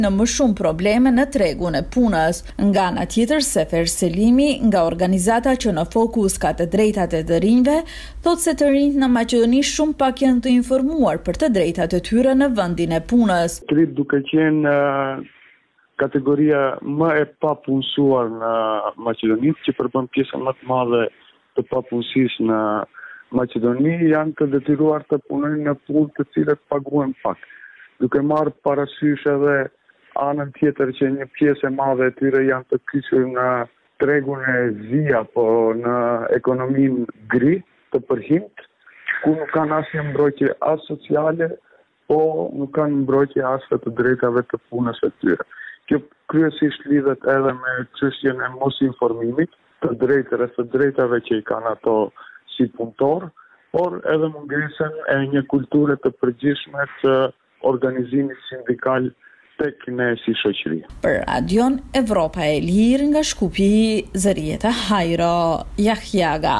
në më shumë probleme në tregun e punës. Nga ana tjetër, Sefer Selimi, nga organizata që në fokus ka të drejtat e të rinjve, thotë se të rinjt në Maqedoni shumë pak janë të informuar për të drejtat e tyre në vendin e punës. Trit duke qenë kategoria më e papunësuar në Maqedoni, që përbën pjesën më të madhe të papunësisë në Maqedoni, janë të detyruar të punojnë në punë të cilët paguhen pak. Duke marrë parasysh edhe anën tjetër që një pjesë e madhe e tyre janë të kyçur në tregun e zi apo në ekonominë gri të përhimt, ku nuk kanë asnjë mbrojtje as sociale, po nuk kanë mbrojtje as të drejtave të punës së tyre. Kjo kryesisht lidhet edhe me çështjen e mos informimit të drejtave që i kanë ato si punëtor, por edhe mungesën e një kulture të përgjithshme të organizimit sindikal tek ne si shoqëri. Për Radion Evropa e Lirë nga Shkupi, Zërieta Hajro Jahjaga.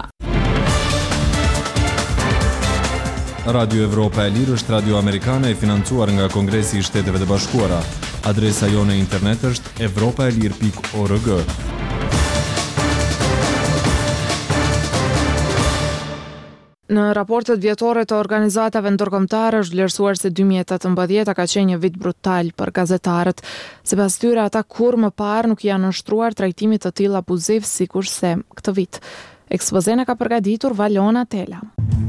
Radio Evropa e Lirë është radio amerikane e financuar nga Kongresi i Shteteve të Bashkuara. Adresa jone internet është evropaelir.org. Në raportet vjetore të organizatave ndërkombëtare është vlerësuar se 2018 ka qenë një vit brutal për gazetarët. Sipas tyre, ata kur më parë nuk janë nështruar trajtimit të tillë abuziv sikurse këtë vit. Ekspozen e ka përgatitur Valona Tela.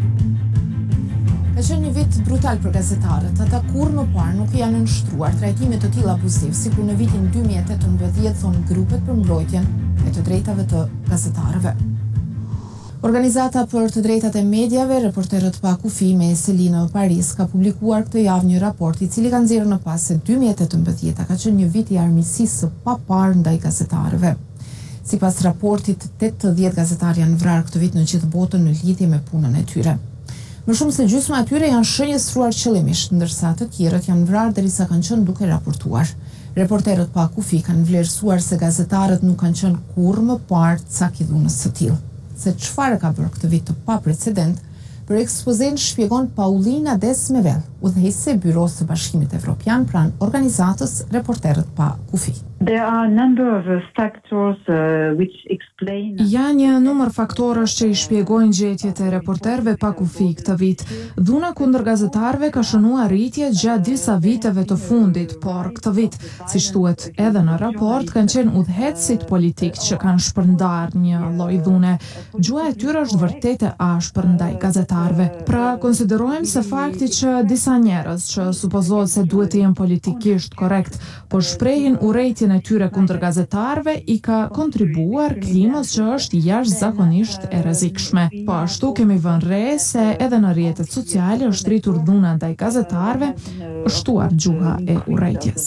Ka qenë një vit brutal për gazetarët. Ata kur më parë nuk janë nështruar trajtimit të tillë abuziv sikur në vitin 2018, thonë grupet për mbrojtjen e të drejtave të gazetarëve. Organizata për të drejtat e mediave, Reporterët pa kufi me Selina në Paris, ka publikuar këtë javë një raport i cili ka nxjerrë në pas se 2018 ka qenë një vit i armiqësisë së paparë ndaj gazetarëve. Sipas raportit, 80 gazetarë janë vrarë këtë vit në gjithë botën në lidhje me punën e tyre. Më shumë se gjysma e tyre janë shënjestruar qëllimisht, ndërsa të tjerët janë vrarë derisa kanë qenë duke raportuar. Reporterët pa kufi kanë vlerësuar se gazetarët nuk kanë qenë kurrë më parë cakidhunës së tillë. Se çfarë ka bërë këtë vit të paprecedent, për ekspozen shpjegon Paulina Desmevel, udhëheqëse e Byros së Bashkimit Evropian pranë organizatës Reporterët pa kufi. There are a number of factors which explain. Janë një numër faktorësh që i shpjegojnë gjetjet e reporterëve pa kufi këtë vit. Dhuna kundër gazetarëve ka shënuar rritje gjatë disa viteve të fundit, por këtë vit, siç thuhet edhe në raport, kanë qenë udhëheqësit politik që kanë shpërndarë një lloj dhune. Gjua e tyre është vërtet e ashpër ndaj gazetarëve. Pra, konsiderojmë se fakti që disa njerëz që supozohet se duhet të jenë politikisht korrekt, por shprehin urrejtjen e tyre kundër gazetarëve i ka kontribuar klimës që është jashtëzakonisht e rrezikshme. Po ashtu kemi vënë re se edhe në rrjetet sociale është rritur dhuna ndaj gazetarëve, është shtuar gjuha e urrejtjes.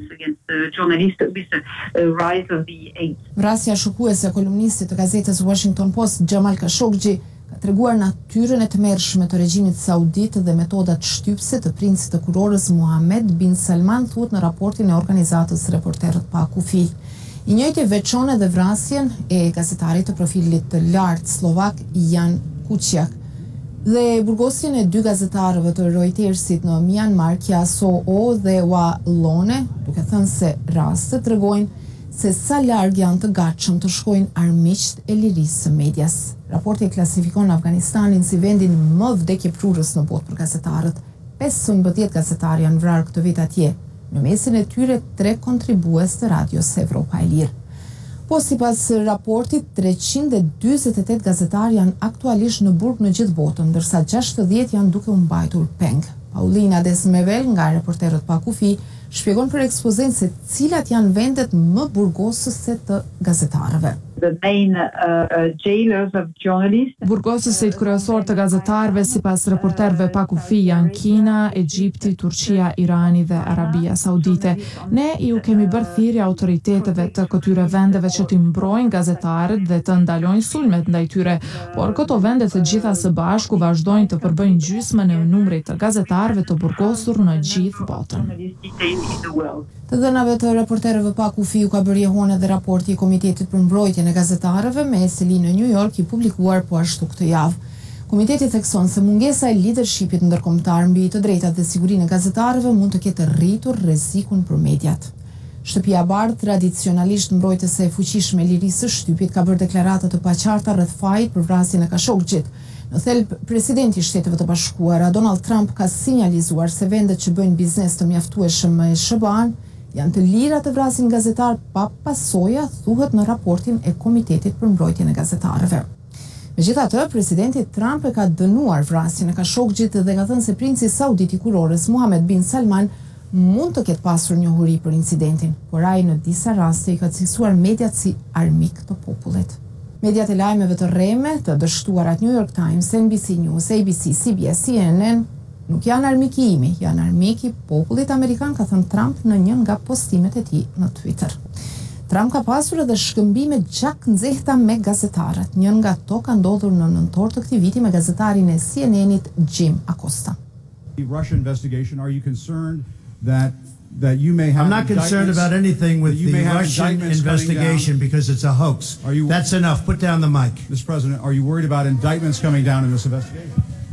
Vrasja shokuese e kolumnistit të gazetës Washington Post, Jamal Khashoggi, ka treguar natyrën e tmerrshme të regjimit saudit dhe metodat shtypse të princit të kurorës Mohammed bin Salman, thuhet në raportin e organizatës Reporterët pa kufi. I njëjti veçon edhe vrasjen e gazetarit të profilit të lartë slovak Jan Kuciak dhe burgosjen e 2 gazetarëve të Reutersit në Myanmar, Kya So-o dhe Wa Lone, duke thënë se rastet tregojnë se sa larg janë të gatshëm të shkojnë armiqt e lirisë së medias. Raporti klasifikon Afganistanin si vendin më vdekjeprurës në botë për gazetarët. 15 gazetarë janë vrarë këtë vit atje, në mesin e tyre 3 kontribues të radios Evropa e Lirë. Po sipas raportit, 348 gazetarë janë aktualisht në burg në gjithë botën, ndërsa 60 janë duke u mbajtur peng. Paulina Desmevel nga Reporterët pa kufi shpjegon për ekspozen se cilat janë vendet më burgosëse të gazetarëve. The main jailers of journalists. Burgosësit kryesor të gazetarëve sipas Reporterëve pa kufi janë Kina, Egjipti, Turqia, Irani dhe Arabia Saudite. Ne ju kemi bërë thirrje autoriteteve të këtyre vendeve që t'i mbrojnë gazetarët dhe të ndalojnë sulmet ndaj tyre, por këto vende të gjitha së bashku vazhdojnë të përbëjnë gjysmën e numrit të gazetarëve të burgosur në gjithë botën. Të dhënave të Reporterëve pa kufi u ka bërë jehon edhe raporti i Komitetit për mbrojtjen e gazetarëve me Selin në New York, i publikuar po ashtu këtë javë. Komiteti thekson se mungesa e leadershipit ndërkombëtar mbi të drejtat dhe sigurinë e gazetarëve mund të ketë rritur rrezikun për mediat. Shtëpia e Bardhë, tradicionalisht mbrojtëse e fuqishme e lirisë së shtypit, ka bërë deklarata të paqarta rreth fajit për vrasjen e Khashogjit. Në thelb, presidenti i Shteteve të Bashkuara, Donald Trump, ka sinjalizuar se vendet që bëjnë biznes të mjaftueshëm me SBA-n janë të lira të vrasin gazetar pa pasoja, thuhet në raportin e Komitetit për Mbrojtjen e Gazetarëve. Megjithatë, presidenti Trump e ka dënuar vrasjen e Khashogjit dhe ka thënë se princi saudit i kurorës Mohammed bin Salman mund të ketë pasur njohuri për incidentin, por ai në disa raste i ka cilësuar mediat si armik të popullit. Mediat e lajmeve të rreme, të dështuarat New York Times, NBC News, ABC, CBS, CNN, nuk janë armiki imi, janë armiki popullit amerikan, ka thënë Trump në një nga postimet e tij në Twitter. Trump ka pasur edhe shkëmbime gjak nxehta me gazetarët. Një nga to ka ndodhur në nëntor të këtij viti me gazetarin e CNN-it Jim Acosta. The Russia investigation, are you concerned that you may have... I'm not concerned about anything with the Russian investigation because it's a hoax. That's enough. Put down the mic. Mr. President, are you worried about indictments coming down in this investigation?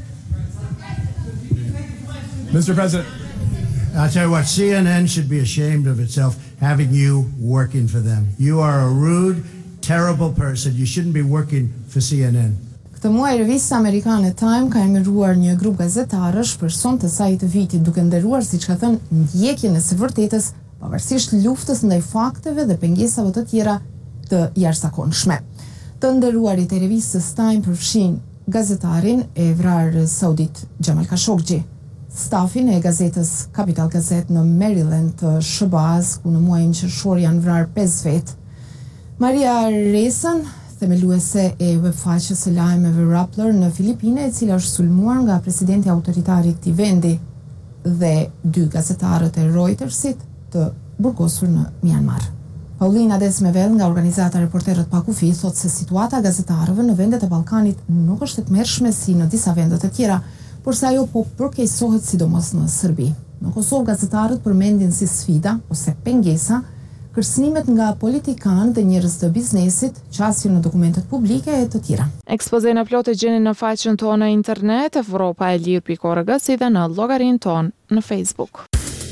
Mr. President. I'll tell you what, CNN should be ashamed of itself having you working for them. You are a rude, terrible person. You shouldn't be working for CNN. Këtë muaj revista amerikane Time ka emëruar një grup gazetarësh për son të saj të vitit, duke nderuar, siç ka thënë, ndjekjen e së vërtetës, pavarësisht luftës ndaj fakteve dhe pengesave të tjera të jashtëzakonshme. Të nderuarit e revistës Time përfshin gazetarin e vrarë saudit Jamal Khashoggi, stafin e gazetës Capital Gazette në Maryland të SBA-s, ku në muajin qershor janë vrarë 5 vetë, Maria Ressën, themeluese e webfaqes së lajmeve Rappler në Filipine, e cila është sulmuar nga presidenti autoritari i këtij vendi, dhe 2 gazetarët e Reutersit të burgosur në Myanmar. Paulina Desmevel nga organizata Reporterët pa kufi thotë se situata e gazetarëve në vendet e Ballkanit nuk është e tmerrshme si në disa vende të tjera, por se ajo po përkeqësohet sidomos në Serbi. Në Kosovë gazetarët përmendin si sfida ose pengesa kërcënimet nga politikanë dhe njerëz të biznesit, qasje në dokumentet publike e të tjera. Ekspozën e plotë gjeni në faqen tonë në internet, evropaelir.org, si dhe në llogarinë tonë në Facebook.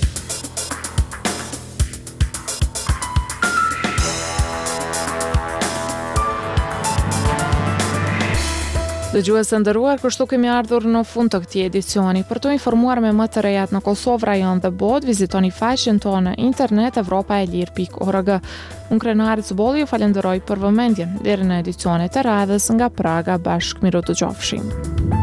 Dëgjues të nderuar, kështu kemi ardhur në fund të këtij edicioni. Për të informuar me më të rejat në Kosovë, rajon dhe botë, vizitoni faqen tonë në internet evropaelir.org. Unë Krenari Cubolli ju falenderoj për vëmendjen. Deri në edicionet e radhës nga Praga, bashkë miru të gjofshim.